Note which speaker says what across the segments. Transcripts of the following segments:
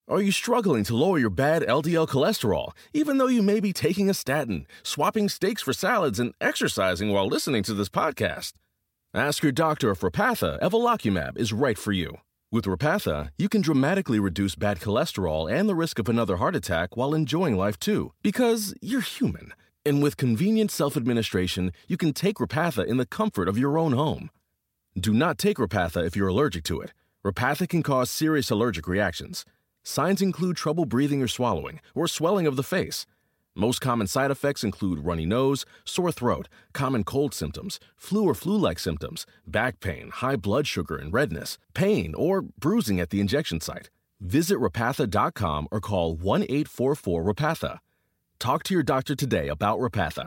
Speaker 1: Are you struggling to lower your bad LDL cholesterol, even though you may be taking a statin, swapping steaks for salads, and exercising while listening to this podcast? Ask your doctor if Repatha Evolocumab is right for you. With Repatha, you can dramatically reduce bad cholesterol and the risk of another heart attack while enjoying life too, because you're human. And with convenient self-administration, you can take Repatha in the comfort of your own home. Do not take Repatha if you're allergic to it. Repatha can cause serious allergic reactions. Signs include trouble breathing or swallowing, or swelling of the face. Most common side effects include runny nose, sore throat, common cold symptoms, flu or flu-like symptoms, back pain, high blood sugar and redness, pain, or bruising at the injection site. Visit Repatha.com or call 1-844-REPATHA. Talk to your doctor today about Repatha.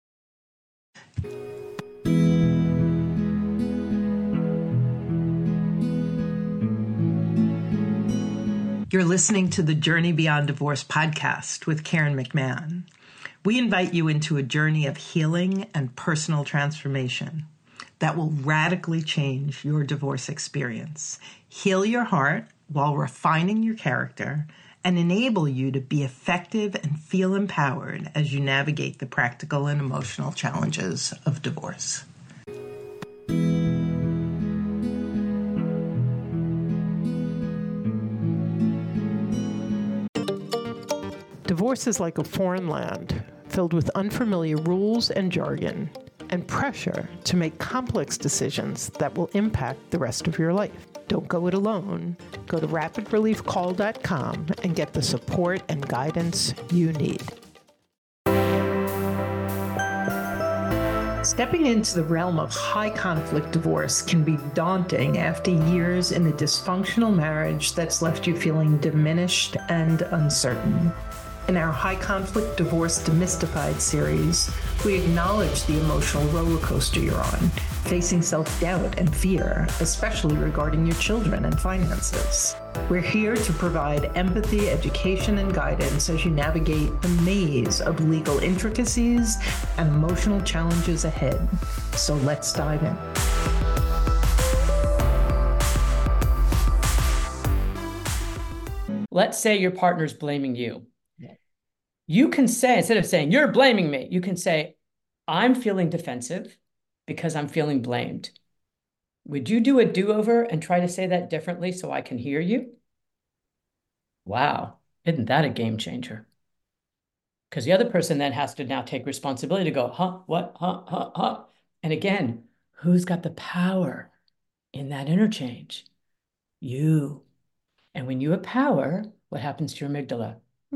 Speaker 2: You're listening to the Journey Beyond Divorce podcast with Karen McMahon. We invite you into a journey of healing and personal transformation that will radically change your divorce experience, heal your heart while refining your character, and enable you to be effective and feel empowered as you navigate the practical and emotional challenges of divorce. Divorce is like a foreign land, filled with unfamiliar rules and jargon, and pressure to make complex decisions that will impact the rest of your life. Don't go it alone. Go to rapidreliefcall.com and get the support and guidance you need. Stepping into the realm of high-conflict divorce can be daunting after years in a dysfunctional marriage that's left you feeling diminished and uncertain. In our High Conflict Divorce Demystified series, we acknowledge the emotional roller coaster you're on, facing self-doubt and fear, especially regarding your children and finances. We're here to provide empathy, education, and guidance as you navigate the maze of legal intricacies and emotional challenges ahead. So let's dive in.
Speaker 3: Let's say your partner's blaming you. You can say, instead of saying, you're blaming me, you can say, I'm feeling defensive because I'm feeling blamed. Would you do a do-over and try to say that differently so I can hear you? Wow, isn't that a game changer? Because the other person then has to now take responsibility to go, what, And again, who's got the power in that interchange? You. And when you have power, what happens to your amygdala?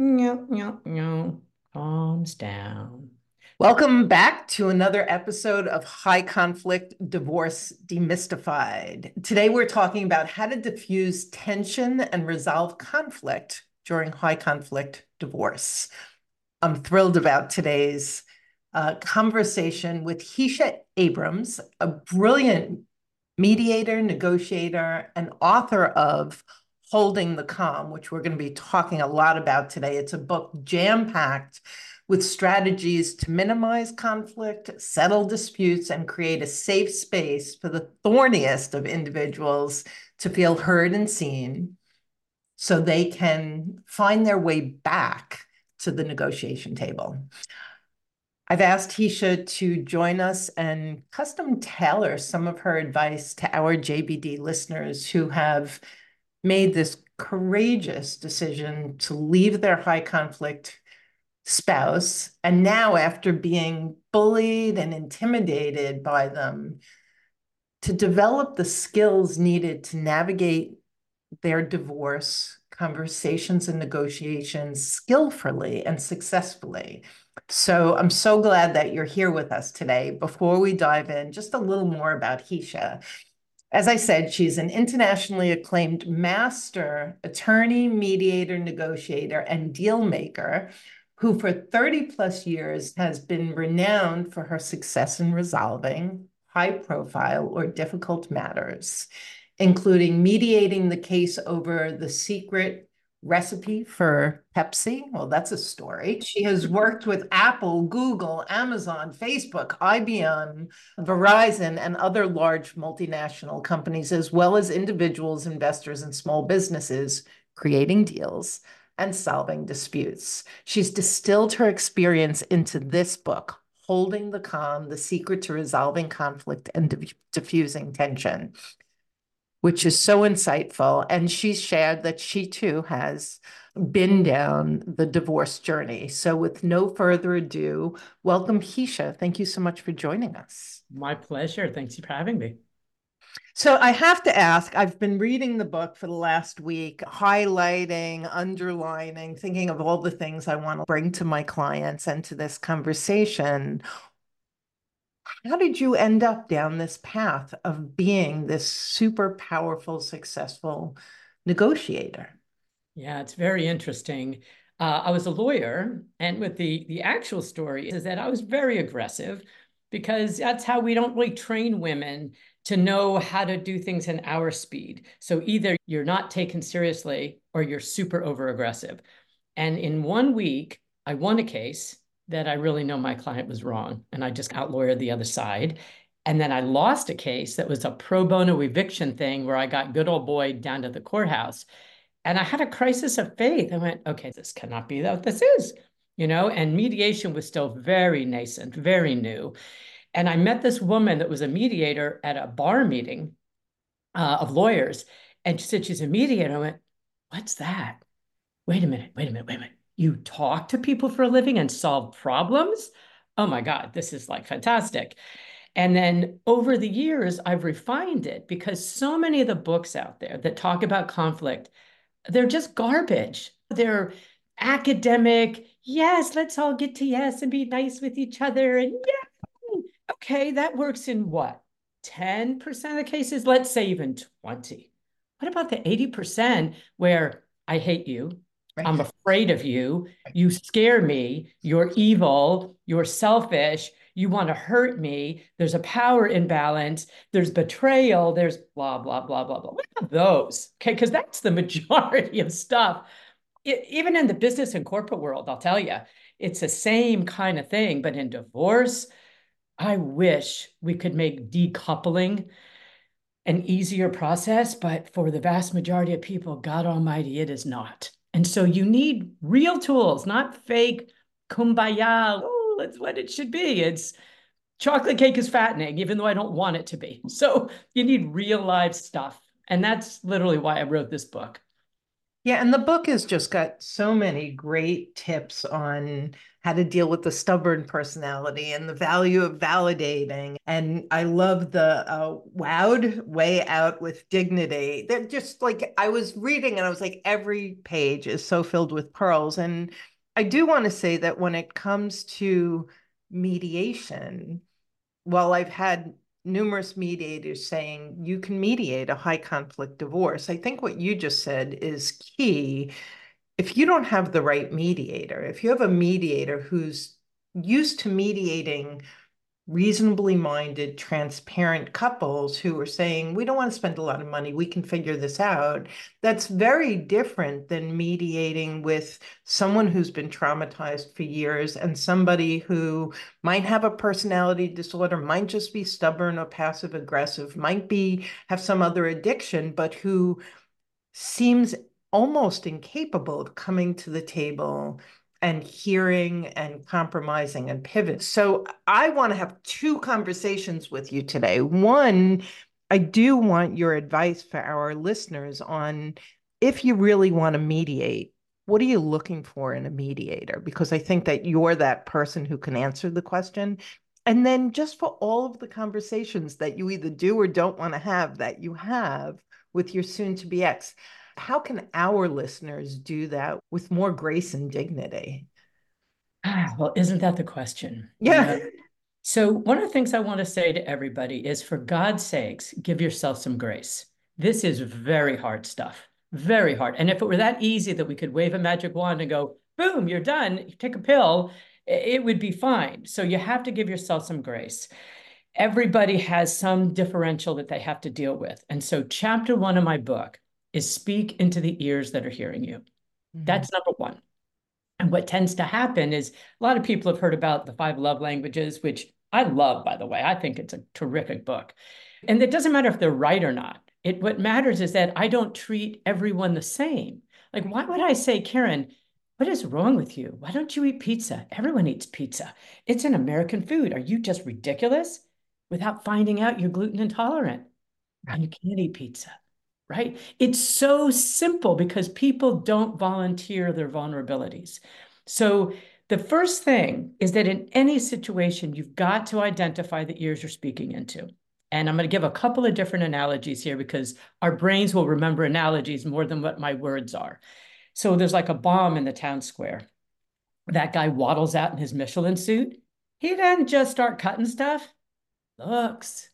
Speaker 3: Calms down.
Speaker 2: Welcome back to another episode of High Conflict Divorce Demystified. Today we're talking about how to diffuse tension and resolve conflict during high conflict divorce. I'm thrilled about today's conversation with Hisha Abrams, a brilliant mediator, negotiator, and author of Holding the Calm, which we're going to be talking a lot about today. It's a book jam-packed with strategies to minimize conflict, settle disputes, and create a safe space for the thorniest of individuals to feel heard and seen so they can find their way back to the negotiation table. I've asked Hisha to join us and custom tailor some of her advice to our JBD listeners who have made this courageous decision to leave their high conflict spouse, and now after being bullied and intimidated by them, to develop the skills needed to navigate their divorce conversations and negotiations skillfully and successfully. So I'm so glad that you're here with us today. Before we dive in, just a little more about Hisha. As I said, she's an internationally acclaimed master attorney, mediator, negotiator, and deal maker who for 30 plus years has been renowned for her success in resolving high profile or difficult matters, including mediating the case over the secret recipe for Pepsi. Well, that's a story. She has worked with Apple, Google, Amazon, Facebook, IBM, Verizon, and other large multinational companies, as well as individuals, investors, and small businesses, creating deals, and solving disputes. She's distilled her experience into this book, Holding the Calm, The Secret to Resolving Conflict and Diffusing Tension, which is so insightful. And she's shared that she too has been down the divorce journey. So with no further ado, welcome, Keisha. Thank you so much for joining us.
Speaker 3: My pleasure. Thanks for having me.
Speaker 2: So I have to ask, I've been reading the book for the last week, highlighting, underlining, thinking of all the things I want to bring to my clients and to this conversation. How did you end up down this path of being this super powerful, successful negotiator?
Speaker 3: Yeah, it's very interesting. I was a lawyer, and with the actual story is that I was very aggressive because that's how we don't really train women to know how to do things in our speed. So either you're not taken seriously or you're super over aggressive. And in 1 week, I won a case that I really know my client was wrong, and I just out-lawyered the other side. And then I lost a case that was a pro bono eviction thing where I got good old boy down to the courthouse. And I had a crisis of faith. I went, okay, this cannot be what this is, and mediation was still very nascent, very new. And I met this woman that was a mediator at a bar meeting of lawyers. And she said, she's a mediator. I went, what's that? Wait a minute. You talk to people for a living and solve problems? Oh my God, this is like fantastic. And then over the years, I've refined it because so many of the books out there that talk about conflict, they're just garbage. They're academic. Yes, let's all get to yes and be nice with each other. And yeah, okay, that works in what? 10% of the cases? Let's say even 20. What about the 80% where I hate you? Right. I'm afraid of you. You scare me. You're evil. You're selfish. You want to hurt me. There's a power imbalance. There's betrayal. There's blah, blah, blah, blah, blah. What are those? Okay, because that's the majority of stuff. Even in the business and corporate world, I'll tell you, it's the same kind of thing. But in divorce, I wish we could make decoupling an easier process. But for the vast majority of people, God Almighty, it is not. And so you need real tools, not fake kumbaya. Oh, that's what it should be. It's chocolate cake is fattening, even though I don't want it to be. So you need real live stuff. And that's literally why I wrote this book.
Speaker 2: Yeah, and the book has just got so many great tips on how to deal with the stubborn personality and the value of validating. And I love the wowed way out with dignity. They're just like, I was reading and I was like, every page is so filled with pearls. And I do want to say that when it comes to mediation, while I've had numerous mediators saying you can mediate a high conflict divorce, I think what you just said is key. If you don't have the right mediator, if you have a mediator who's used to mediating reasonably minded, transparent couples who are saying, we don't want to spend a lot of money, we can figure this out, that's very different than mediating with someone who's been traumatized for years and somebody who might have a personality disorder, might just be stubborn or passive aggressive, might have some other addiction, but who seems almost incapable of coming to the table and hearing and compromising and pivot. So I want to have two conversations with you today. One, I do want your advice for our listeners on if you really want to mediate, what are you looking for in a mediator? Because I think that you're that person who can answer the question. And then just for all of the conversations that you either do or don't want to have that you have with your soon-to-be ex, how can our listeners do that with more grace and dignity?
Speaker 3: Well, isn't that the question?
Speaker 2: Yeah.
Speaker 3: So one of the things I want to say to everybody is, for God's sakes, give yourself some grace. This is very hard stuff, very hard. And if it were that easy that we could wave a magic wand and go, boom, you're done, you take a pill, it would be fine. So you have to give yourself some grace. Everybody has some differential that they have to deal with. And so chapter 1 of my book is speak into the ears that are hearing you. Mm-hmm. That's number 1. And what tends to happen is a lot of people have heard about the 5 love languages, which I love, by the way. I think it's a terrific book. And it doesn't matter if they're right or not. What matters is that I don't treat everyone the same. Like, why would I say, Karen, what is wrong with you? Why don't you eat pizza? Everyone eats pizza. It's an American food. Are you just ridiculous? Without finding out you're gluten intolerant and you can't eat pizza, right? It's so simple because people don't volunteer their vulnerabilities. So the first thing is that in any situation, you've got to identify the ears you're speaking into. And I'm going to give a couple of different analogies here because our brains will remember analogies more than what my words are. So there's like a bomb in the town square. That guy waddles out in his Michelin suit. He doesn't just start cutting stuff. Looks,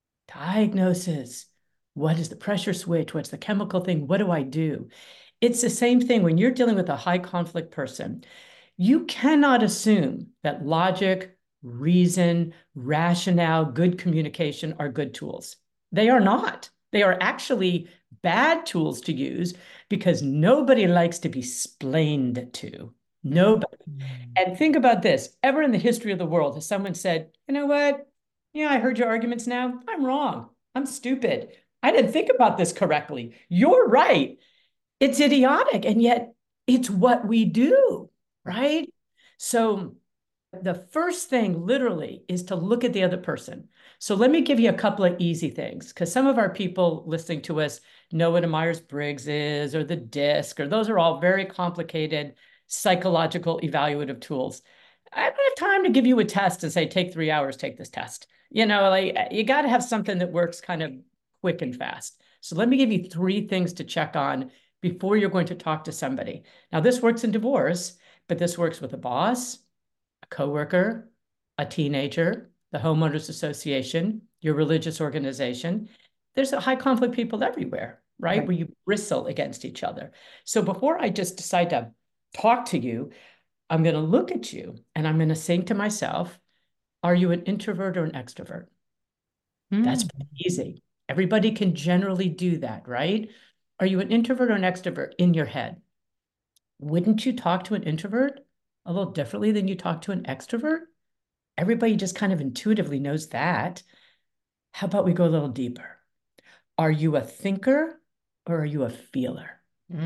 Speaker 3: diagnoses. What is the pressure switch? What's the chemical thing? What do I do? It's the same thing when you're dealing with a high conflict person. You cannot assume that logic, reason, rationale, good communication are good tools. They are not. They are actually bad tools to use because nobody likes to be splained to. Nobody. And think about this. Ever in the history of the world has someone said, you know what? Yeah, I heard your arguments now. I'm wrong. I'm stupid. I didn't think about this correctly. You're right. It's idiotic. And yet it's what we do, right? So the first thing literally is to look at the other person. So let me give you a couple of easy things because some of our people listening to us know what a Myers-Briggs is or the DISC, or those are all very complicated psychological evaluative tools. I don't have time to give you a test and say, take 3 hours, take this test. You know, like you got to have something that works kind of quick and fast. So let me give you 3 things to check on before you're going to talk to somebody. Now, this works in divorce, but this works with a boss, a coworker, a teenager, the homeowners association, your religious organization. There's high conflict people everywhere, right? Where you bristle against each other. So before I just decide to talk to you, I'm going to look at you and I'm going to think to myself, are you an introvert or an extrovert? That's pretty easy. Everybody can generally do that, right? Are you an introvert or an extrovert in your head? Wouldn't you talk to an introvert a little differently than you talk to an extrovert? Everybody just kind of intuitively knows that. How about we go a little deeper? Are you a thinker or are you a feeler?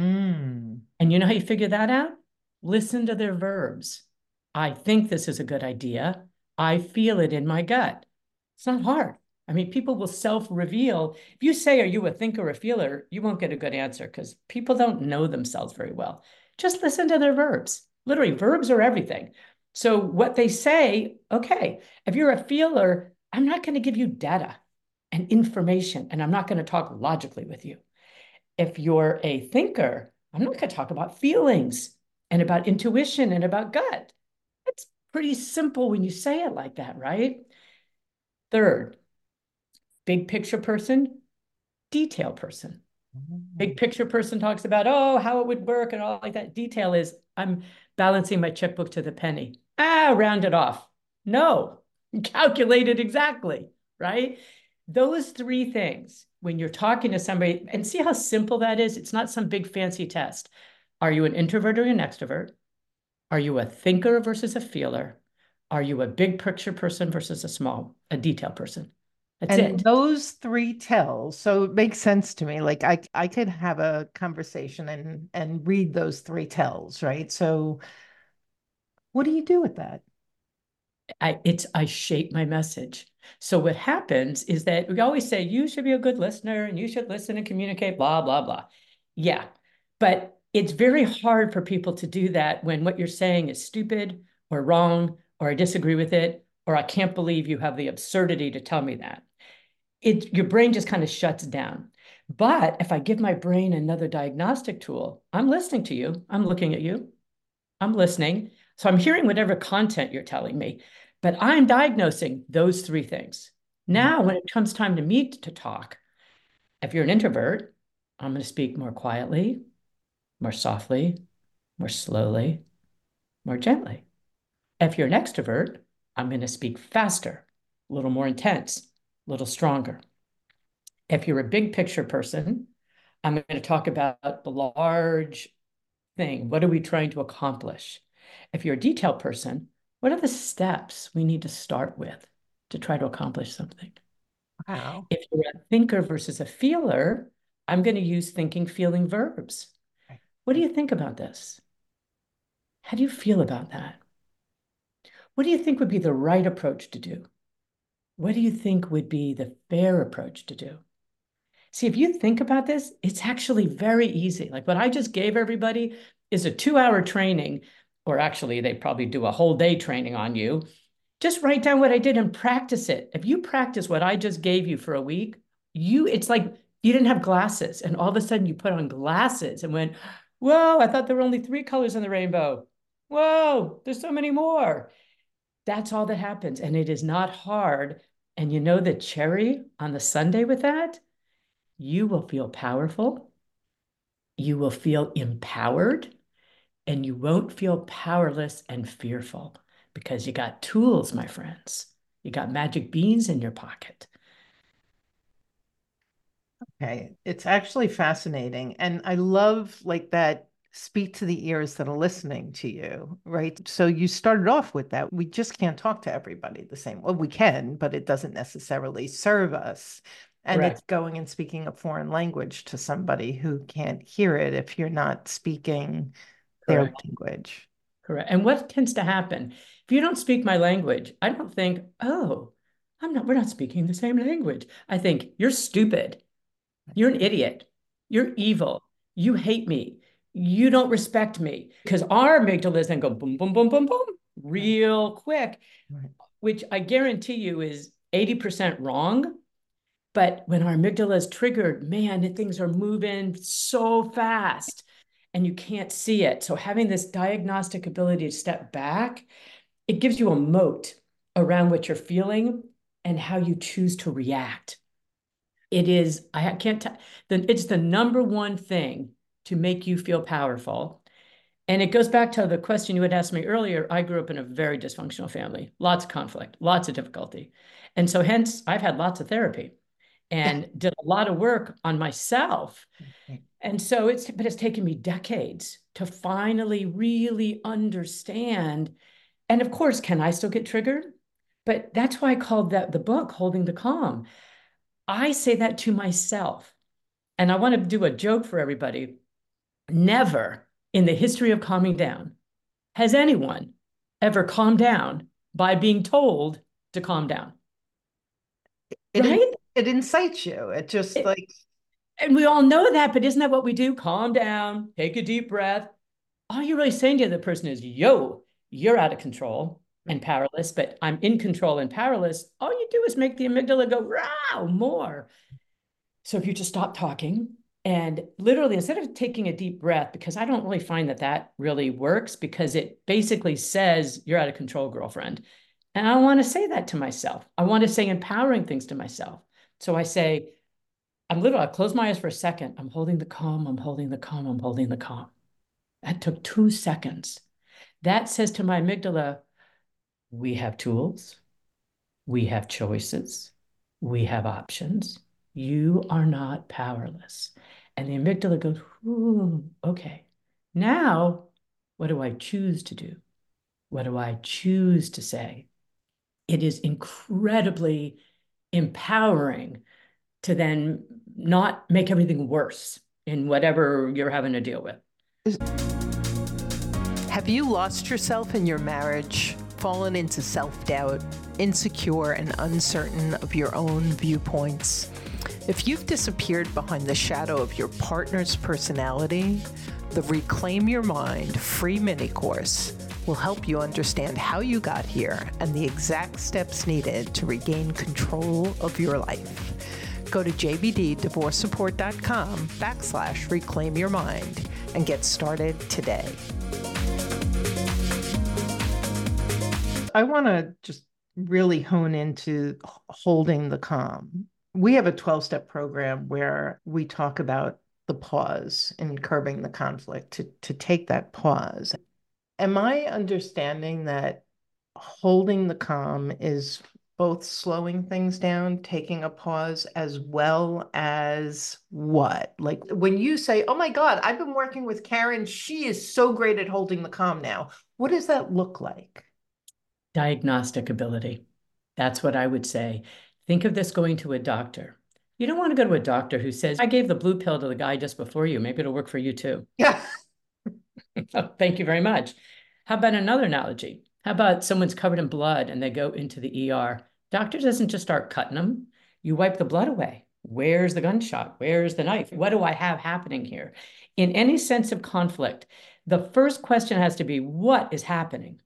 Speaker 3: And you know how you figure that out? Listen to their verbs. I think this is a good idea. I feel it in my gut. It's not hard. I mean, people will self-reveal. If you say, are you a thinker or a feeler? You won't get a good answer because people don't know themselves very well. Just listen to their verbs. Literally, verbs are everything. So what they say, okay, if you're a feeler, I'm not going to give you data and information, and I'm not going to talk logically with you. If you're a thinker, I'm not going to talk about feelings and about intuition and about gut. It's pretty simple when you say it like that, right? Third, big picture person, detail person. Big picture person talks about, oh, how it would work and all like that. Detail is, I'm balancing my checkbook to the penny. Round it off. No, calculate it exactly, right? Those 3 things, when you're talking to somebody, and see how simple that is. It's not some big fancy test. Are you an introvert or an extrovert? Are you a thinker versus a feeler? Are you a big picture person versus a detail person? That's
Speaker 2: And
Speaker 3: it.
Speaker 2: those 3 tells, so it makes sense to me. Like I could have a conversation and read those 3 tells, right? So what do you do with that?
Speaker 3: I shape my message. So what happens is that we always say, you should be a good listener and you should listen and communicate, blah, blah, blah. Yeah, but it's very hard for people to do that when what you're saying is stupid or wrong, or I disagree with it, or I can't believe you have the absurdity to tell me that. Your brain just kind of shuts down. But if I give my brain another diagnostic tool, I'm listening to you, I'm looking at you, I'm listening. So I'm hearing whatever content you're telling me, but I'm diagnosing those 3 things. Now, when it comes time to meet to talk, if you're an introvert, I'm going to speak more quietly, more softly, more slowly, more gently. If you're an extrovert, I'm going to speak faster, a little more intense, a little stronger. If you're a big picture person, I'm going to talk about the large thing. What are we trying to accomplish? If you're a detail person, what are the steps we need to start with to try to accomplish something?
Speaker 2: Wow.
Speaker 3: If you're a thinker versus a feeler, I'm going to use thinking, feeling verbs. What do you think about this? How do you feel about that? What do you think would be the right approach to do? What do you think would be the fair approach to do? See, if you think about this, it's actually very easy. Like what I just gave everybody is a 2-hour training, or actually, they probably do a whole day training on you. Just write down what I did and practice it. If you practice what I just gave you for a week, it's like you didn't have glasses, and all of a sudden you put on glasses and went, whoa, I thought there were only 3 colors in the rainbow. Whoa, there's so many more. That's all that happens. And it is not hard. And you know the cherry on the sundae with that? You will feel powerful. You will feel empowered, and you won't feel powerless and fearful because you got tools, my friends. You got magic beans in your pocket.
Speaker 2: Okay, it's actually fascinating. And I love like that speak to the ears that are listening to you, right? So you started off with that. We just can't talk to everybody the same. Well, we can, but it doesn't necessarily serve us. And
Speaker 3: Correct.
Speaker 2: it's going and speaking a foreign language to somebody who can't hear it if you're not speaking their
Speaker 3: Correct.
Speaker 2: language.
Speaker 3: Correct. And what tends to happen? If you don't speak my language, I don't think, oh, we're not speaking the same language. I think you're stupid. You're an idiot. You're evil. You hate me. You don't respect me. Because our amygdalas then go boom, boom, boom, boom, boom, real quick,
Speaker 2: Right.
Speaker 3: which I guarantee you is 80% wrong. But when our amygdala is triggered, man, things are moving so fast and you can't see it. So having this diagnostic ability to step back, it gives you a moat around what you're feeling and how you choose to react. It is, I can't tell, it's the number one thing to make you feel powerful. And it goes back to the question you had asked me earlier. I grew up in a very dysfunctional family, lots of conflict, lots of difficulty. And so hence I've had lots of therapy and did a lot of work on myself. And so it's taken me decades to finally really understand. And of course, can I still get triggered? But that's why I called that the book, Holding the Calm. I say that to myself. And I want to do a joke for everybody. Never in the history of calming down has anyone ever calmed down by being told to calm down. Right?
Speaker 2: It incites you. It just like.
Speaker 3: And we all know that, but isn't that what we do? Calm down, take a deep breath. All you're really saying to the other person is, yo, you're out of control and powerless, but I'm in control and powerless. All you do is make the amygdala go, wow, more. So if you just stop talking and literally, instead of taking a deep breath, because I don't really find that really works, because it basically says you're out of control, girlfriend. And I want to say that to myself. I want to say empowering things to myself. So I say, I'll close my eyes for a second. I'm holding the calm. I'm holding the calm. I'm holding the calm. That took 2 seconds. That says to my amygdala, we have tools. We have choices. We have options. You are not powerless. And the amygdala goes, ooh, okay. Now, what do I choose to do? What do I choose to say? It is incredibly empowering to then not make everything worse in whatever you're having to deal with.
Speaker 2: Have you lost yourself in your marriage, fallen into self-doubt, insecure and uncertain of your own viewpoints? If you've disappeared behind the shadow of your partner's personality, the Reclaim Your Mind free mini course will help you understand how you got here and the exact steps needed to regain control of your life. Go to jbddivorcesupport.com/reclaim your mind and get started today. I want to just really hone into holding the calm. We have a 12-step program where we talk about the pause and curbing the conflict to take that pause. Am I understanding that holding the calm is both slowing things down, taking a pause, as well as what? Like when you say, oh my God, I've been working with Karen, she is so great at holding the calm now. What does that look like?
Speaker 3: Diagnostic ability. That's what I would say. Think of this going to a doctor. You don't want to go to a doctor who says, I gave the blue pill to the guy just before you. Maybe it'll work for you too.
Speaker 2: Yeah.
Speaker 3: Oh, thank you very much. How about another analogy? How about someone's covered in blood and they go into the ER? Doctor doesn't just start cutting them. You wipe the blood away. Where's the gunshot? Where's the knife? What do I have happening here? In any sense of conflict, the first question has to be, what is happening?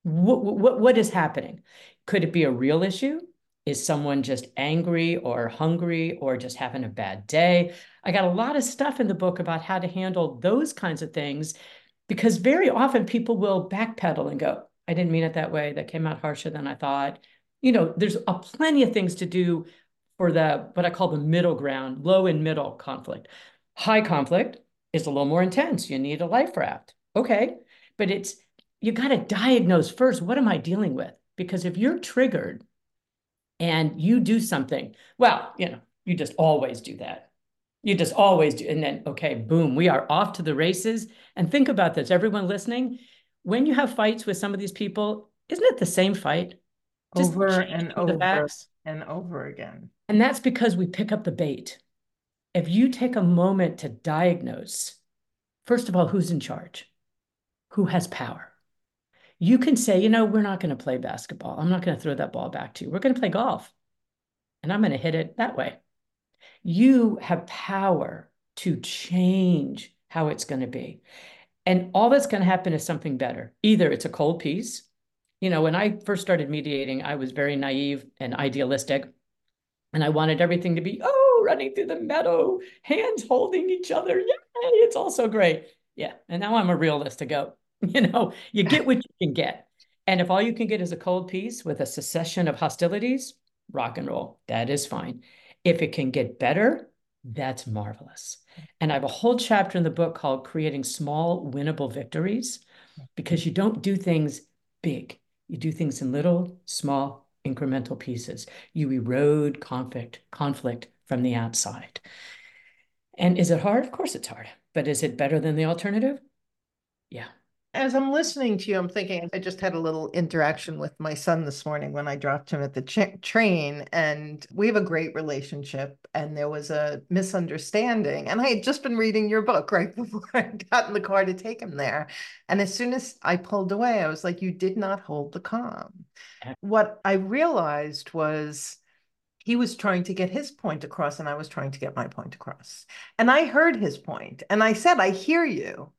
Speaker 3: What is happening? Could it be a real issue? Is someone just angry or hungry or just having a bad day? I got a lot of stuff in the book about how to handle those kinds of things, because very often people will backpedal and go, I didn't mean it that way. That came out harsher than I thought. There's plenty of things to do for what I call the middle ground, low and middle conflict. High conflict is a little more intense. You need a life raft. Okay. But you got to diagnose first, what am I dealing with? Because if you're triggered and you do something, well, you just always do that. You just always do. And then, okay, boom, we are off to the races. And think about this, everyone listening, when you have fights with some of these people, isn't it the same fight?
Speaker 2: Just over and over and over again.
Speaker 3: And that's because we pick up the bait. If you take a moment to diagnose, first of all, who's in charge? Who has power? You can say, we're not going to play basketball. I'm not going to throw that ball back to you. We're going to play golf. And I'm going to hit it that way. You have power to change how it's going to be. And all that's going to happen is something better. Either it's a cold peace. When I first started mediating, I was very naive and idealistic. And I wanted everything to be, running through the meadow, hands holding each other. Yay, it's all so great. Yeah. And now I'm a realist to go, you get what you can get. And if all you can get is a cold peace with a cessation of hostilities, rock and roll, that is fine. If it can get better, that's marvelous. And I have a whole chapter in the book called Creating Small Winnable Victories, because you don't do things big. You do things in little, small, incremental pieces. You erode conflict from the outside. And is it hard? Of course it's hard. But is it better than the alternative? Yeah.
Speaker 2: As I'm listening to you, I'm thinking, I just had a little interaction with my son this morning when I dropped him at the train, and we have a great relationship, and there was a misunderstanding. And I had just been reading your book right before I got in the car to take him there. And as soon as I pulled away, I was like, you did not hold the calm. What I realized was he was trying to get his point across, and I was trying to get my point across. And I heard his point, and I said, I hear you.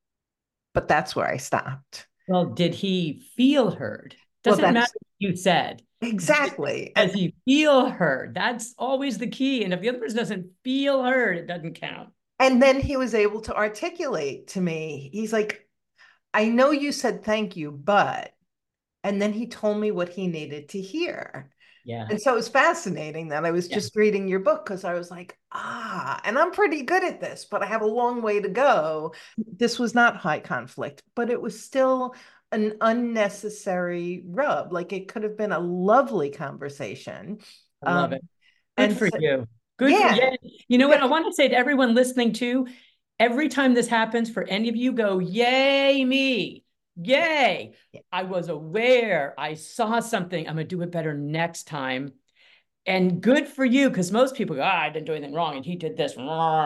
Speaker 2: But that's where I stopped.
Speaker 3: Well, did he feel heard? Doesn't matter what you said.
Speaker 2: Exactly.
Speaker 3: Does he feel heard? That's always the key. And if the other person doesn't feel heard, it doesn't count.
Speaker 2: And then he was able to articulate to me. He's like, I know you said thank you, but, and then he told me what he needed to hear.
Speaker 3: Yeah.
Speaker 2: And so it was fascinating that I was just reading your book, because I was like, and I'm pretty good at this, but I have a long way to go. This was not high conflict, but it was still an unnecessary rub. Like, it could have been a lovely conversation.
Speaker 3: I love it. Good for you. Good for you. You know what? I want to say to everyone listening too, every time this happens for any of you, go, yay me. Yay. I was aware. I saw something. I'm going to do it better next time. And good for you, because most people go, I didn't do anything wrong, and he did this.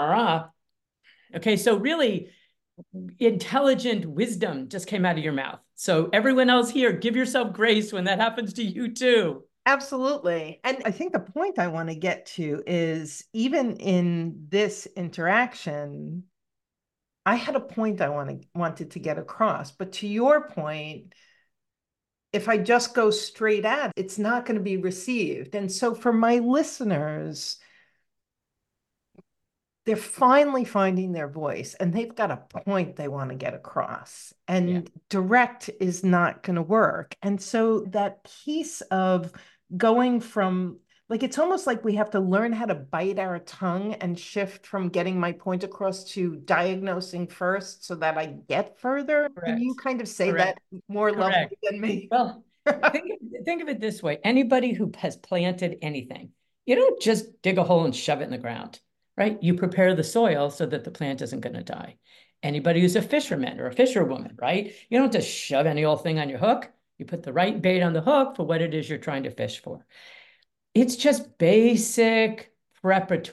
Speaker 3: Okay, so really intelligent wisdom just came out of your mouth. So everyone else here, give yourself grace when that happens to you too.
Speaker 2: Absolutely. And I think the point I want to get to is, even in this interaction, I had a point I wanted to get across, but to your point, if I just go straight at it, it's not going to be received. And so for my listeners, they're finally finding their voice, and they've got a point they want to get across, and direct is not going to work. And so that piece of going from, like, it's almost like we have to learn how to bite our tongue and shift from getting my point across to diagnosing first so that I get further.
Speaker 3: Correct.
Speaker 2: Can you kind of say that more lovely than me?
Speaker 3: Well, think of it this way. Anybody who has planted anything, you don't just dig a hole and shove it in the ground, right? You prepare the soil so that the plant isn't going to die. Anybody who's a fisherman or a fisherwoman, right? You don't just shove any old thing on your hook. You put the right bait on the hook for what it is you're trying to fish for. It's just basic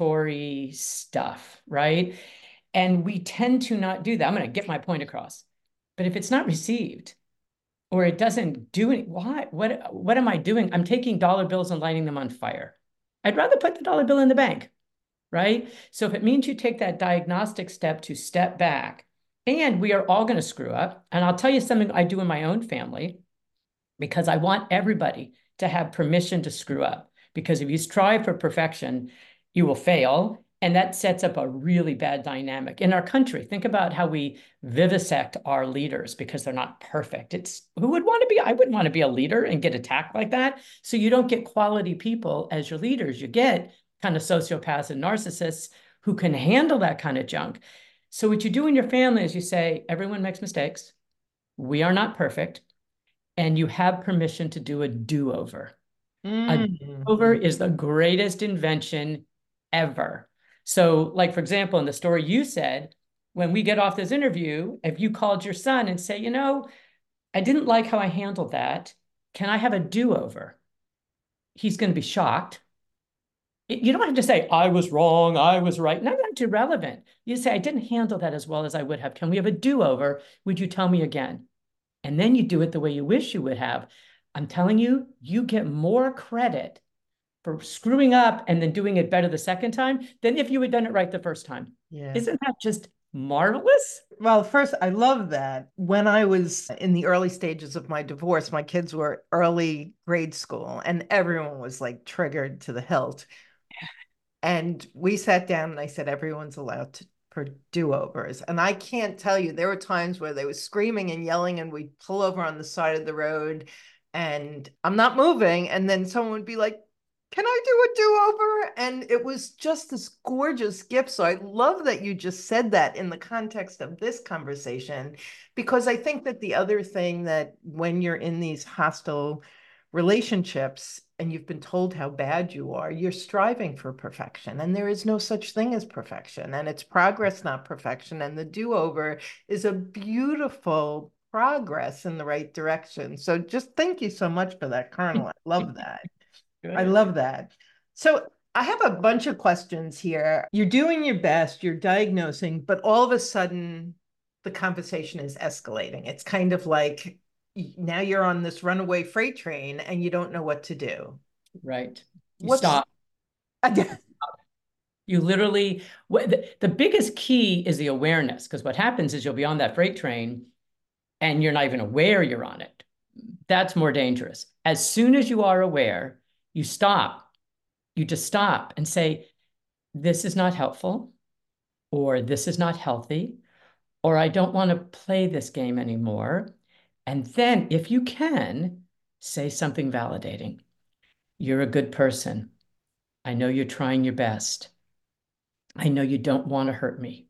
Speaker 3: preparatory stuff, right? And we tend to not do that. I'm going to get my point across. But if it's not received or it doesn't do it, why? What am I doing? I'm taking dollar bills and lighting them on fire. I'd rather put the dollar bill in the bank, right? So if it means you take that diagnostic step to step back, and we are all going to screw up. And I'll tell you something I do in my own family, because I want everybody to have permission to screw up. Because if you strive for perfection, you will fail. And that sets up a really bad dynamic in our country. Think about how we vivisect our leaders because they're not perfect. Who would want to be? I wouldn't want to be a leader and get attacked like that. So you don't get quality people as your leaders. You get kind of sociopaths and narcissists who can handle that kind of junk. So what you do in your family is you say, everyone makes mistakes. We are not perfect. And you have permission to do a do-over. A do-over is the greatest invention ever. So, like, for example, in the story you said, when we get off this interview, if you called your son and say, I didn't like how I handled that, can I have a do-over? He's going to be shocked. You don't have to say, I was wrong, I was right. None of that's irrelevant. You say, I didn't handle that as well as I would have. Can we have a do-over? Would you tell me again? And then you do it the way you wish you would have. I'm telling you, you get more credit for screwing up and then doing it better the second time than if you had done it right the first time.
Speaker 2: Yeah.
Speaker 3: Isn't that just marvelous?
Speaker 2: Well, first, I love that. When I was in the early stages of my divorce, my kids were early grade school and everyone was like triggered to the hilt. And we sat down and I said, everyone's allowed for do-overs. And I can't tell you, there were times where they were screaming and yelling and we'd pull over on the side of the road and I'm not moving. And then someone would be like, can I do a do-over? And it was just this gorgeous gift. So I love that you just said that in the context of this conversation, because I think that the other thing that when you're in these hostile relationships and you've been told how bad you are, you're striving for perfection. And there is no such thing as perfection. And it's progress, not perfection. And the do-over is a beautiful progress in the right direction. So just thank you so much for that, Colonel. I love that. I love that. So I have a bunch of questions here. You're doing your best, you're diagnosing, but all of a sudden the conversation is escalating. It's kind of like now you're on this runaway freight train and you don't know what to do.
Speaker 3: Right. You stop. You literally, the biggest key is the awareness, because what happens is you'll be on that freight train and you're not even aware you're on it. That's more dangerous. As soon as you are aware, you stop. You just stop and say, this is not helpful, or this is not healthy, or I don't want to play this game anymore. And then if you can, say something validating. You're a good person. I know you're trying your best. I know you don't want to hurt me.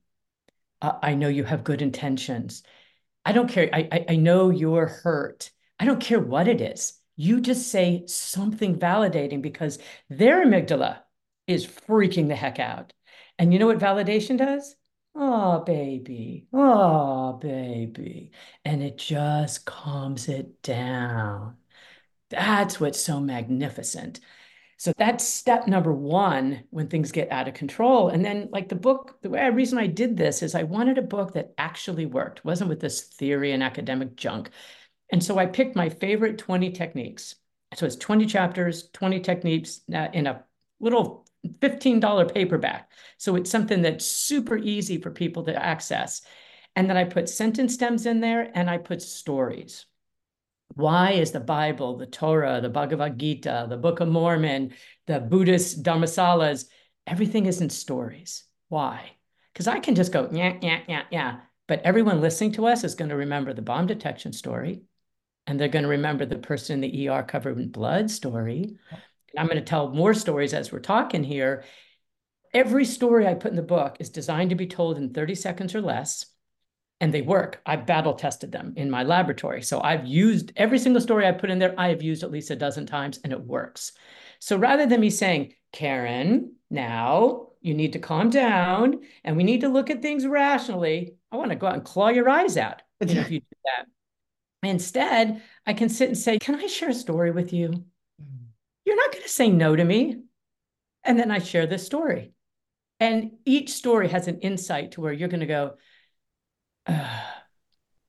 Speaker 3: I know you have good intentions. I don't care. I know you're hurt. I don't care what it is. You just say something validating because their amygdala is freaking the heck out. And you know what validation does? Oh, baby. Oh, baby. And it just calms it down. That's what's so magnificent. So that's step number one when things get out of control. And then, like the book, reason I did this is I wanted a book that actually worked, wasn't with this theory and academic junk. And so I picked my favorite 20 techniques. So it's 20 chapters, 20 techniques in a little $15 paperback. So it's something that's super easy for people to access. And then I put sentence stems in there and I put stories. Why is the Bible, the Torah, the Bhagavad Gita, the Book of Mormon, the Buddhist Dharmasalas, everything is in stories? Why? Because I can just go, yeah, yeah, yeah, yeah. But everyone listening to us is going to remember the bomb detection story. And they're going to remember the person in the ER covered in blood story. And I'm going to tell more stories as we're talking here. Every story I put in the book is designed to be told in 30 seconds or less. And they work. I've battle tested them in my laboratory. So I've used every single story I put in there, I have used at least a dozen times and it works. So rather than me saying, Karen, now you need to calm down and we need to look at things rationally, I want to go out and claw your eyes out if you do that. Instead, I can sit and say, can I share a story with you? You're not going to say no to me. And then I share this story. And each story has an insight to where you're going to go,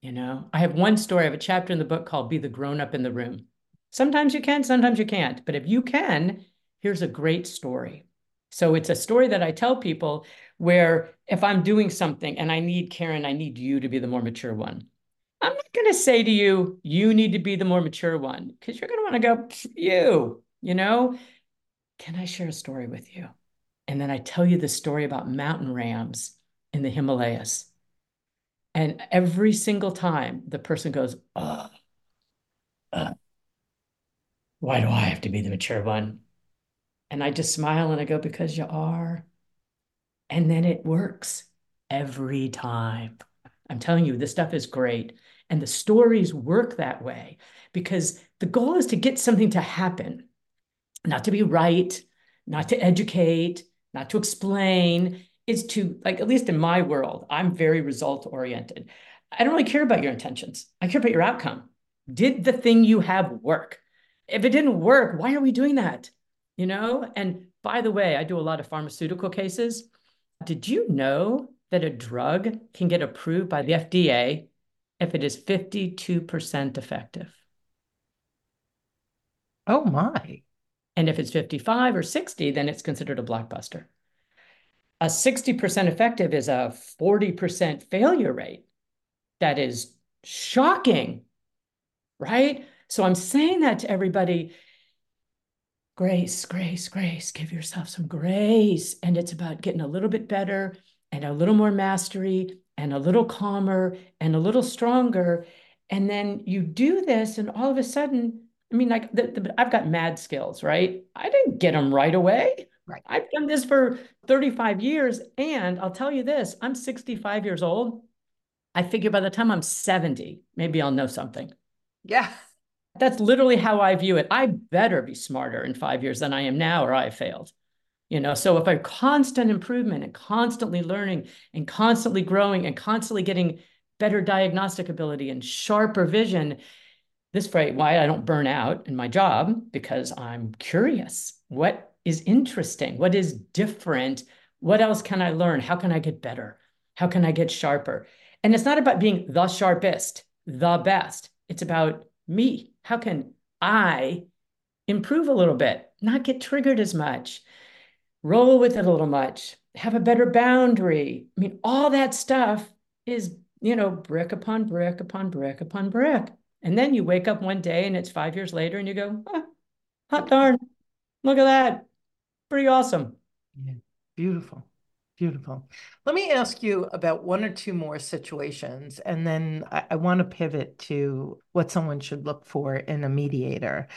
Speaker 3: I have one story, I have a chapter in the book called Be the Grown-Up in the Room. Sometimes you can, sometimes you can't. But if you can, here's a great story. So it's a story that I tell people where if I'm doing something and I need Karen, I need you to be the more mature one. I'm not going to say to you, you need to be the more mature one, because you're going to want to go, can I share a story with you? And then I tell you the story about mountain rams in the Himalayas. And every single time the person goes, why do I have to be the mature one? And I just smile and I go, because you are. And then it works every time. I'm telling you, this stuff is great. And the stories work that way because the goal is to get something to happen, not to be right, not to educate, not to explain. Is to, like, at least in my world, I'm very result oriented. I don't really care about your intentions. I care about your outcome. Did the thing you have work? If it didn't work, why are we doing that? And by the way, I do a lot of pharmaceutical cases. Did you know that a drug can get approved by the FDA if it is 52% effective?
Speaker 2: Oh my.
Speaker 3: And if it's 55 or 60, then it's considered a blockbuster. A 60% effective is a 40% failure rate. That is shocking, right? So I'm saying that to everybody. Grace, grace, grace. Give yourself some grace. And it's about getting a little bit better and a little more mastery and a little calmer and a little stronger. And then you do this, and all of a sudden, I mean, like I've got mad skills, right? I didn't get them right away.
Speaker 2: Right.
Speaker 3: I've done this for 35 years. And I'll tell you this, I'm 65 years old. I figure by the time I'm 70, maybe I'll know something.
Speaker 2: Yeah.
Speaker 3: That's literally how I view it. I better be smarter in 5 years than I am now, or I failed. So if I constant improvement and constantly learning and constantly growing and constantly getting better diagnostic ability and sharper vision, this is why I don't burn out in my job, because I'm curious. What is interesting? What is different? What else can I learn? How can I get better? How can I get sharper? And it's not about being the sharpest, the best. It's about me. How can I improve a little bit, not get triggered as much, roll with it a little much, have a better boundary? I mean, all that stuff is, brick upon brick upon brick upon brick. And then you wake up one day and it's 5 years later and you go, hot darn, look at that. Pretty awesome.
Speaker 2: Yeah. Beautiful. Beautiful. Let me ask you about one or two more situations, and then I want to pivot to what someone should look for in a mediator.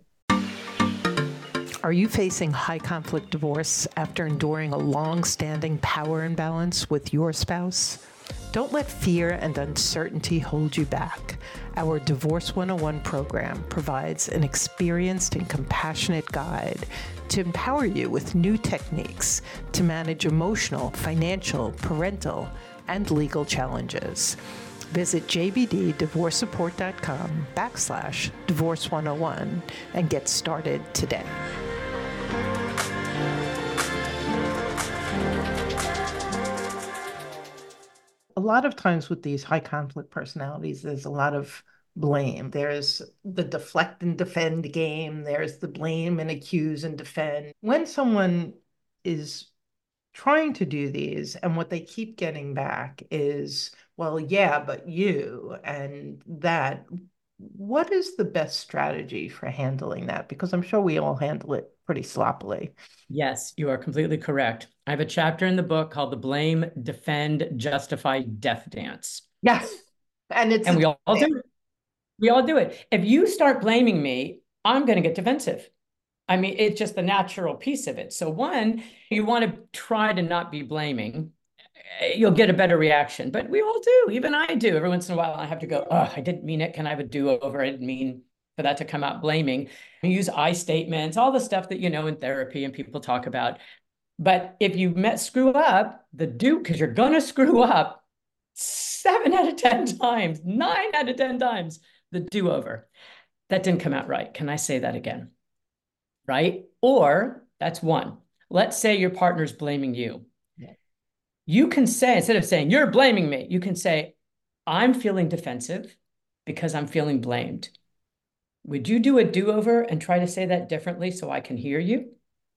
Speaker 2: Are you facing high conflict divorce after enduring a long-standing power imbalance with your spouse? Don't let fear and uncertainty hold you back. Our Divorce 101 program provides an experienced and compassionate guide to empower you with new techniques to manage emotional, financial, parental, and legal challenges. Visit jbddivorcesupport.com/divorce101 and get started today. A lot of times with these high conflict personalities, there's a lot of blame. There's the deflect and defend game. There's the blame and accuse and defend. When someone is trying to do these and what they keep getting back is, well, yeah, but you and that, what is the best strategy for handling that? Because I'm sure we all handle it pretty sloppily.
Speaker 3: Yes, you are completely correct. I have a chapter in the book called The Blame, Defend, Justify Death Dance.
Speaker 2: Yes. And
Speaker 3: we all do it. We all do it. If you start blaming me, I'm going to get defensive. I mean, it's just the natural piece of it. So one, you want to try to not be blaming. You'll get a better reaction. But we all do. Even I do. Every once in a while, I have to go, I didn't mean it. Can I have a do-over? I didn't mean for that to come out blaming. You use I statements, all the stuff that in therapy and people talk about. But if you screw up, because you're going to screw up 7 out of 10 times, 9 out of 10 times, the do-over. That didn't come out right. Can I say that again? Right? Or that's one. Let's say your partner's blaming you. Yeah. You can say, instead of saying, you're blaming me, you can say, I'm feeling defensive because I'm feeling blamed. Would you do a do-over and try to say that differently so I can hear you?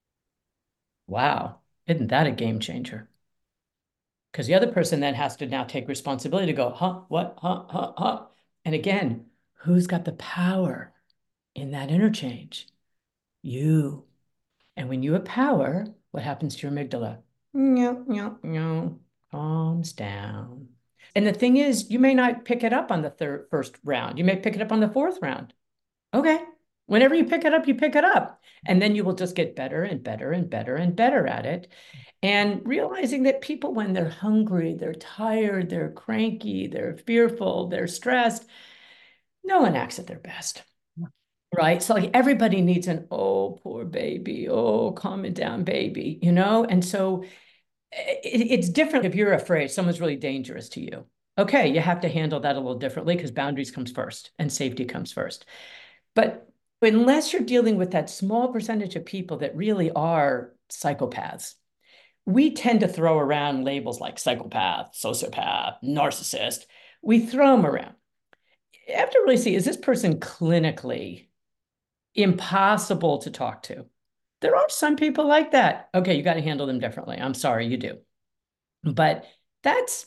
Speaker 3: Wow, isn't that a game changer? Because the other person then has to now take responsibility to go, huh, what, huh, huh, huh. And again, who's got the power in that interchange? You. And when you have power, what happens to your amygdala? No, no, no, calms down. And the thing is, you may not pick it up on the first round. You may pick it up on the fourth round. Okay. Whenever you pick it up, you pick it up. And then you will just get better and better and better and better at it. And realizing that people, when they're hungry, they're tired, they're cranky, they're fearful, they're stressed, no one acts at their best. Right. So like everybody needs an, oh, poor baby. Oh, calm it down, baby, And so it's different if you're afraid someone's really dangerous to you. Okay, you have to handle that a little differently because boundaries comes first and safety comes first. But unless you're dealing with that small percentage of people that really are psychopaths, we tend to throw around labels like psychopath, sociopath, narcissist. We throw them around. You have to really see, is this person clinically impossible to talk to? There are some people like that. Okay, you got to handle them differently. I'm sorry, you do. But that's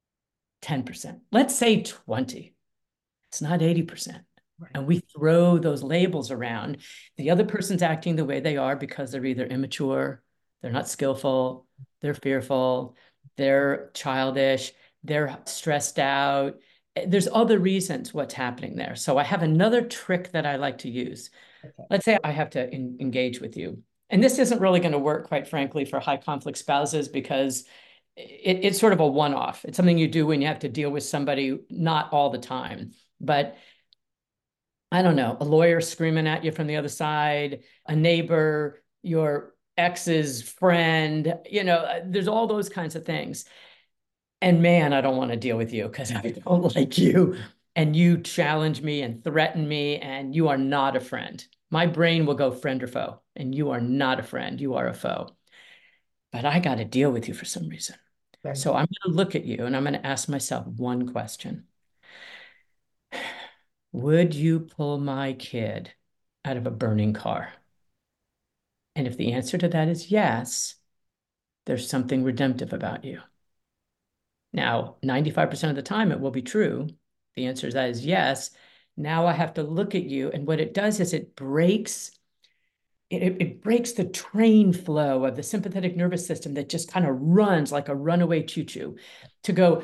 Speaker 3: 10%. Let's say 20. It's not 80%. Right. And we throw those labels around. The other person's acting the way they are because they're either immature, they're not skillful, they're fearful, they're childish, they're stressed out. There's other reasons what's happening there. So I have another trick that I like to use. Okay. Let's say I have to engage with you. And this isn't really going to work, quite frankly, for high conflict spouses because it's sort of a one-off. It's something you do when you have to deal with somebody, not all the time. But I don't know, a lawyer screaming at you from the other side, a neighbor, your ex's friend, there's all those kinds of things. And man, I don't want to deal with you because I don't like you. And you challenge me and threaten me, and you are not a friend. My brain will go friend or foe, and you are not a friend. You are a foe. But I got to deal with you for some reason. Right. So I'm going to look at you and I'm going to ask myself one question. Would you pull my kid out of a burning car? And if the answer to that is yes, there's something redemptive about you. Now, 95% of the time it will be true. The answer to that is yes. Now I have to look at you, and what it does is it breaks the train flow of the sympathetic nervous system that just kind of runs like a runaway choo-choo to go,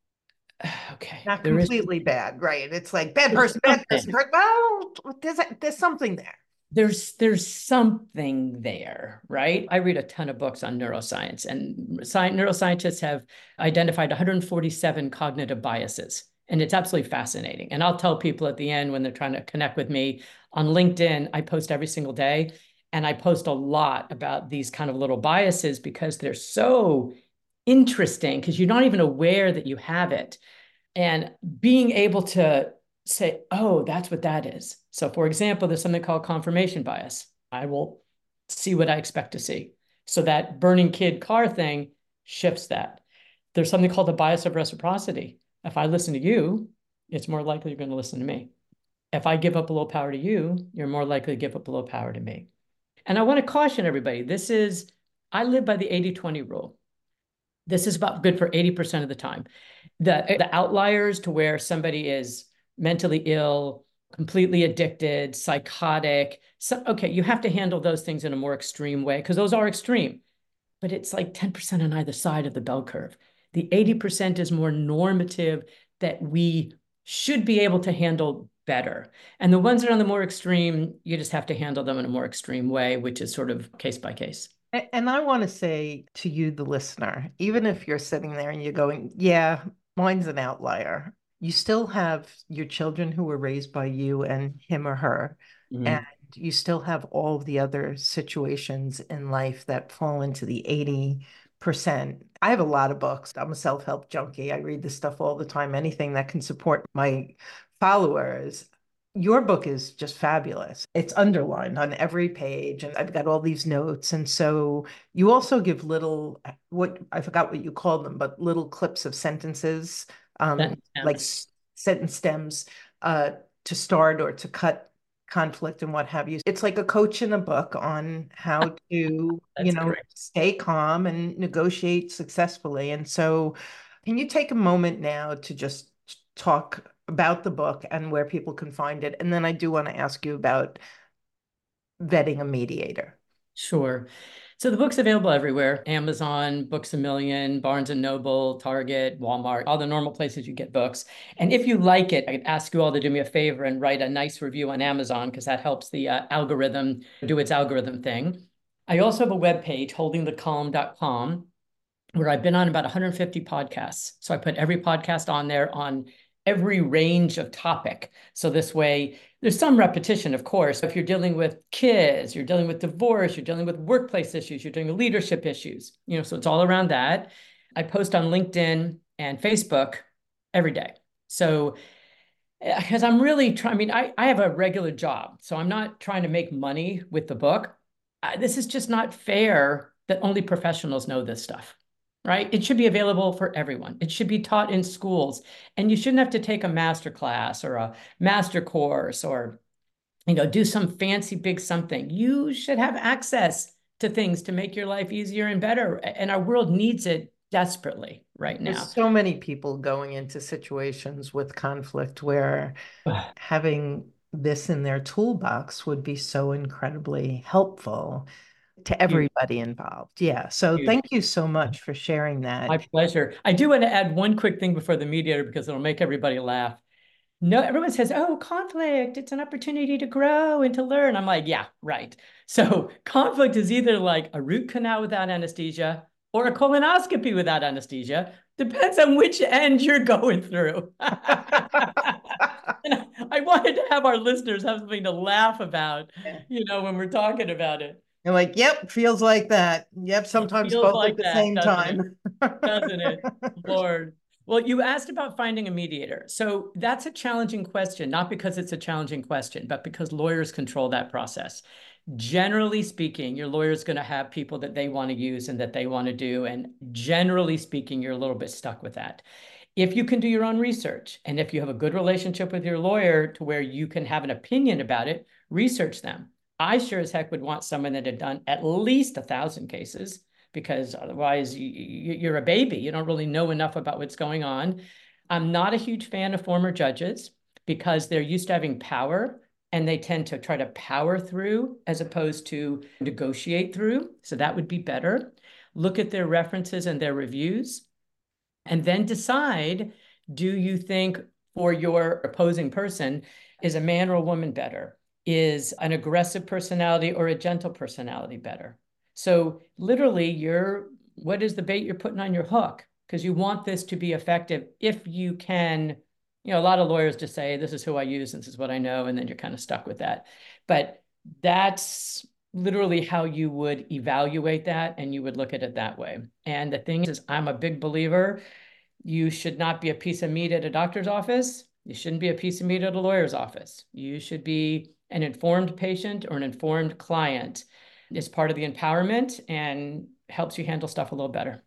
Speaker 3: okay.
Speaker 2: Not completely bad, right? It's like bad person. Well, there's something there.
Speaker 3: There's something there, right? I read a ton of books on neuroscience, and neuroscientists have identified 147 cognitive biases. And it's absolutely fascinating. And I'll tell people at the end when they're trying to connect with me on LinkedIn, I post every single day. And I post a lot about these kind of little biases because they're so interesting because you're not even aware that you have it. And being able to say, oh, that's what that is. So for example, there's something called confirmation bias. I will see what I expect to see. So that burning kid car thing shifts that. There's something called the bias of reciprocity. If I listen to you, it's more likely you're going to listen to me. If I give up a little power to you, you're more likely to give up a little power to me. And I want to caution everybody, I live by the 80-20 rule. This is about good for 80% of the time. The outliers to where somebody is mentally ill, completely addicted, psychotic. So, okay, you have to handle those things in a more extreme way because those are extreme. But it's like 10% on either side of the bell curve. The 80% is more normative that we should be able to handle better. And the ones that are on the more extreme, you just have to handle them in a more extreme way, which is sort of case by case.
Speaker 2: And I want to say to you, the listener, even if you're sitting there and you're going, yeah, mine's an outlier, you still have your children who were raised by you and him or her. Mm-hmm. And you still have all of the other situations in life that fall into the 80%. I have a lot of books. I'm a self-help junkie. I read this stuff all the time, anything that can support my followers. Your book is just fabulous. It's underlined on every page, and I've got all these notes. And so you also give I forgot what you called them, but little clips of sentences like sentence stems to start or to cut conflict and what have you. It's like a coach in a book on how to, stay calm and negotiate successfully. And so can you take a moment now to just talk about the book and where people can find it? And then I do want to ask you about vetting a mediator.
Speaker 3: Sure. So the book's available everywhere: Amazon, Books A Million, Barnes & Noble, Target, Walmart, all the normal places you get books. And if you like it, I'd ask you all to do me a favor and write a nice review on Amazon, because that helps the algorithm do its algorithm thing. I also have a webpage, holdingthecalm.com, where I've been on about 150 podcasts. So I put every podcast on there on every range of topic. So this way, there's some repetition, of course. If you're dealing with kids, you're dealing with divorce, you're dealing with workplace issues, you're dealing with leadership issues, so it's all around that. I post on LinkedIn and Facebook every day. So, because I'm really trying, I have a regular job, so I'm not trying to make money with the book. This is just not fair that only professionals know this stuff. Right? It should be available for everyone. It should be taught in schools, and you shouldn't have to take a master class or a master course or, do some fancy big something. You should have access to things to make your life easier and better. And our world needs it desperately right now.
Speaker 2: There's so many people going into situations with conflict where having this in their toolbox would be so incredibly helpful to everybody involved. Yeah. So thank you so much for sharing that.
Speaker 3: My pleasure. I do want to add one quick thing before the mediator, because it'll make everybody laugh. No, everyone says, oh, conflict, it's an opportunity to grow and to learn. I'm like, yeah, right. So conflict is either like a root canal without anesthesia or a colonoscopy without anesthesia. Depends on which end you're going through. And I wanted to have our listeners have something to laugh about, when we're talking about it.
Speaker 2: I'm like, yep, feels like that. Yep, sometimes both like at the same time.
Speaker 3: Doesn't it? Lord. Well, you asked about finding a mediator. So that's a challenging question, not because it's a challenging question, but because lawyers control that process. Generally speaking, your lawyer is going to have people that they want to use and that they want to do. And generally speaking, you're a little bit stuck with that. If you can do your own research, and if you have a good relationship with your lawyer to where you can have an opinion about it, research them. I sure as heck would want someone that had done at least 1,000 cases, because otherwise you're a baby. You don't really know enough about what's going on. I'm not a huge fan of former judges because they're used to having power, and they tend to try to power through as opposed to negotiate through. So that would be better. Look at their references and their reviews, and then decide, do you think for your opposing person, is a man or a woman better? Is an aggressive personality or a gentle personality better? So literally, what is the bait you're putting on your hook? Because you want this to be effective if you can. A lot of lawyers just say, this is who I use, this is what I know, and then you're kind of stuck with that. But that's literally how you would evaluate that, and you would look at it that way. And the thing is, I'm a big believer, you should not be a piece of meat at a doctor's office. You shouldn't be a piece of meat at a lawyer's office. You should be an informed patient or an informed client. Is part of the empowerment and helps you handle stuff a little better.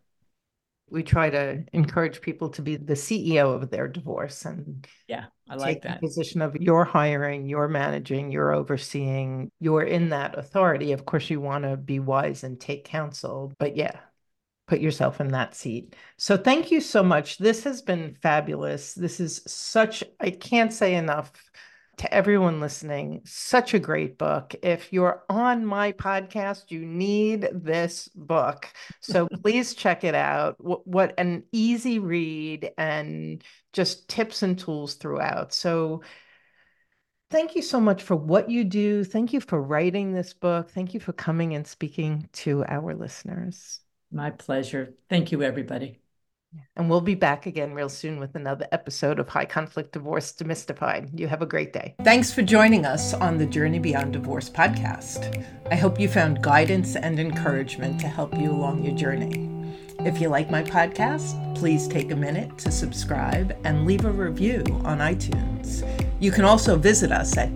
Speaker 2: We try to encourage people to be the CEO of their divorce, and
Speaker 3: yeah, I like that.
Speaker 2: The position of you're hiring, you're managing, you're overseeing, you're in that authority. Of course, you want to be wise and take counsel, but yeah, put yourself in that seat. So thank you so much. This has been fabulous. This is I can't say enough to everyone listening, such a great book. If you're on my podcast, you need this book. So please check it out. What an easy read, and just tips and tools throughout. So thank you so much for what you do. Thank you for writing this book. Thank you for coming and speaking to our listeners.
Speaker 3: My pleasure. Thank you, everybody.
Speaker 2: And we'll be back again real soon with another episode of High Conflict Divorce Demystified. You have a great day. Thanks for joining us on the Journey Beyond Divorce podcast. I hope you found guidance and encouragement to help you along your journey. If you like my podcast, please take a minute to subscribe and leave a review on iTunes. You can also visit us at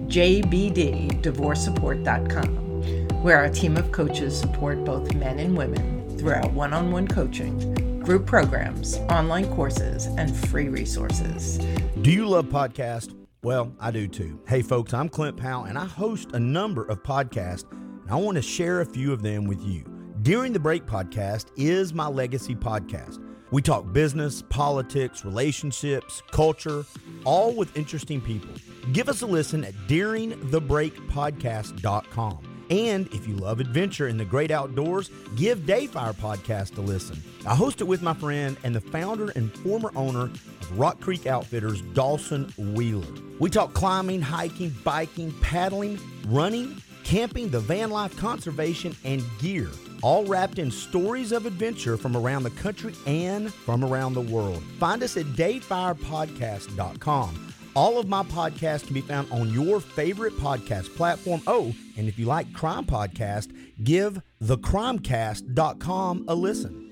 Speaker 2: jbddivorcesupport.com, where our team of coaches support both men and women through our one-on-one coaching, group programs, online courses, and free resources.
Speaker 4: Do you love podcasts? Well, I do too. Hey folks, I'm Clint Powell and I host a number of podcasts and I want to share a few of them with you. During the Break podcast is my legacy podcast. We talk business, politics, relationships, culture, all with interesting people. Give us a listen at duringthebreakpodcast.com. And if you love adventure in the great outdoors, give Dayfire Podcast a listen. I host it with my friend and the founder and former owner of Rock Creek Outfitters, Dawson Wheeler. We talk climbing, hiking, biking, paddling, running, camping, the van life, conservation, and gear, all wrapped in stories of adventure from around the country and from around the world. Find us at dayfirepodcast.com. All of my podcasts can be found on your favorite podcast platform. Oh, and if you like crime podcast, give thecrimecast.com a listen.